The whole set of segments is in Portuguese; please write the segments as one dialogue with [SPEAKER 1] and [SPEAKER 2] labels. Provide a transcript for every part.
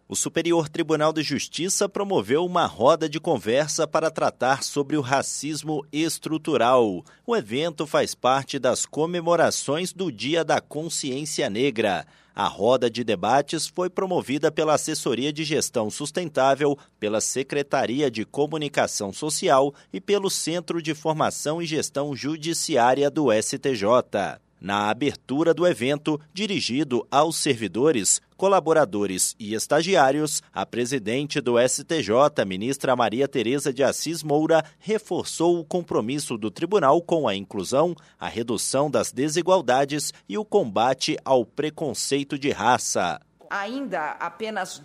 [SPEAKER 1] O Superior Tribunal de Justiça promoveu uma roda de conversa para tratar sobre o racismo estrutural. O evento faz parte das comemorações do Dia da Consciência Negra. A roda de debates foi promovida pela Assessoria de Gestão Sustentável, pela Secretaria de Comunicação Social e pelo Centro de Formação e Gestão Judiciária do STJ. Na abertura do evento, dirigido aos servidores, colaboradores e estagiários, a presidente do STJ, ministra Maria Tereza de Assis Moura, reforçou o compromisso do tribunal com a inclusão, a redução das desigualdades e o combate ao preconceito de raça.
[SPEAKER 2] Ainda apenas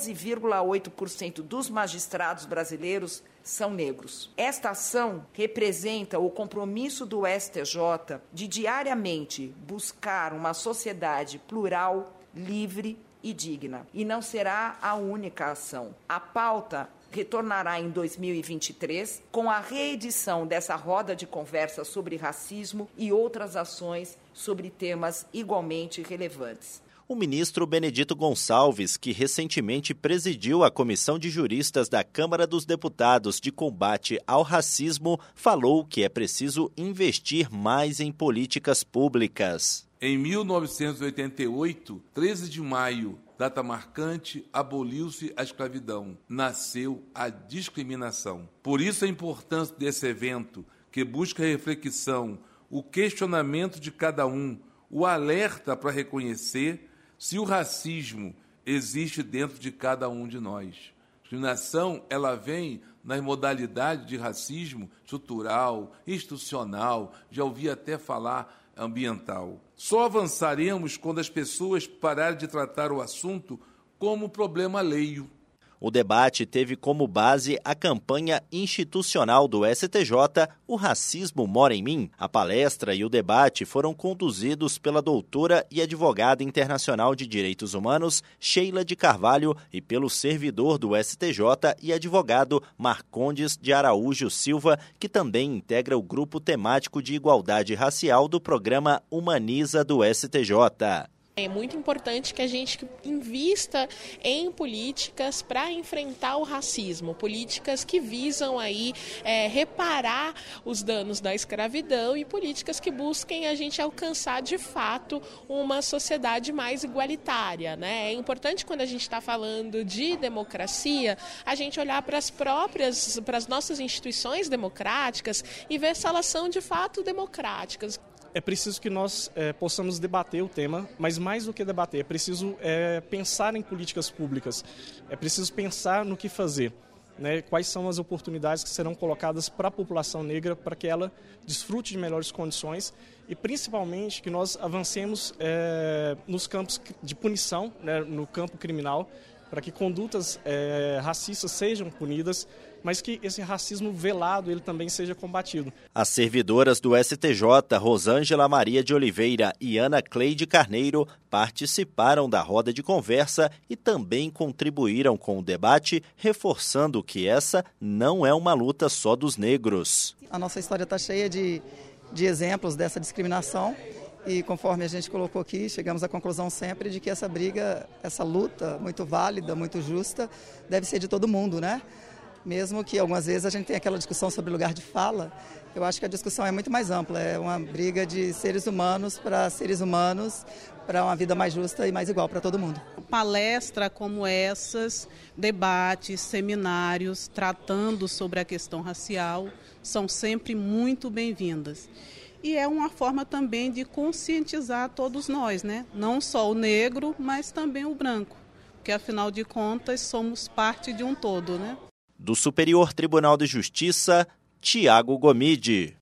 [SPEAKER 2] 12,8% dos magistrados brasileiros são negros. Esta ação representa o compromisso do STJ de diariamente buscar uma sociedade plural, livre e digna. E não será a única ação. A pauta retornará em 2023 com a reedição dessa roda de conversa sobre racismo e outras ações sobre temas igualmente relevantes.
[SPEAKER 1] O ministro Benedito Gonçalves, que recentemente presidiu a Comissão de Juristas da Câmara dos Deputados de Combate ao Racismo, falou que é preciso investir mais em políticas públicas.
[SPEAKER 3] Em 1988, 13 de maio, data marcante, aboliu-se a escravidão. Nasceu a discriminação. Por isso a importância desse evento, que busca a reflexão, o questionamento de cada um, o alerta para reconhecer se o racismo existe dentro de cada um de nós. A discriminação, ela vem nas modalidades de racismo estrutural, institucional, já ouvi até falar ambiental. Só avançaremos quando as pessoas pararem de tratar o assunto como problema alheio.
[SPEAKER 1] O debate teve como base a campanha institucional do STJ, O Racismo Mora em Mim. A palestra e o debate foram conduzidos pela doutora e advogada internacional de direitos humanos, Sheila de Carvalho, e pelo servidor do STJ e advogado Marcondes de Araújo Silva, que também integra o grupo temático de igualdade racial do programa Humaniza do STJ.
[SPEAKER 4] É muito importante que a gente invista em políticas para enfrentar o racismo, políticas que visam aí reparar os danos da escravidão e políticas que busquem a gente alcançar de fato uma sociedade mais igualitária, né? É importante quando a gente está falando de democracia, a gente olhar para as nossas instituições democráticas e ver se elas são de fato democráticas.
[SPEAKER 5] É preciso que nós possamos debater o tema, mas mais do que debater, é preciso pensar em políticas públicas, é preciso pensar no que fazer, né? Quais são as oportunidades que serão colocadas para a população negra para que ela desfrute de melhores condições e principalmente que nós avancemos nos campos de punição, né? No campo criminal, para que condutas racistas sejam punidas, mas que esse racismo velado ele também seja combatido.
[SPEAKER 1] As servidoras do STJ, Rosângela Maria de Oliveira e Ana Cleide Carneiro, participaram da roda de conversa e também contribuíram com o debate, reforçando que essa não é uma luta só dos negros.
[SPEAKER 6] A nossa história está cheia de exemplos dessa discriminação. E conforme a gente colocou aqui, chegamos à conclusão sempre de que essa briga, essa luta muito válida, muito justa, deve ser de todo mundo, né? Mesmo que algumas vezes a gente tenha aquela discussão sobre lugar de fala, eu acho que a discussão é muito mais ampla, é uma briga de seres humanos, para uma vida mais justa e mais igual para todo mundo.
[SPEAKER 7] Palestras como essas, debates, seminários tratando sobre a questão racial são sempre muito bem-vindas. E é uma forma também de conscientizar todos nós, né? Não só o negro, mas também o branco, porque afinal de contas somos parte de um todo, né?
[SPEAKER 1] Do Superior Tribunal de Justiça, Tiago Gomide.